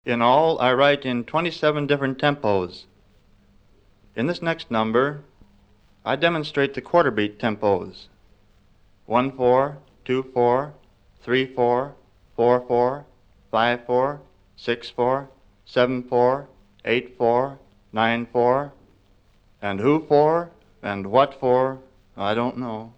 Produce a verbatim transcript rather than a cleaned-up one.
In all, I write in twenty-seven different tempos. In this next number, I demonstrate the quarter beat tempos. one four, two four, three four, four four, five four, six four, seven four, eight four, nine four, and who for and what for, I don't know.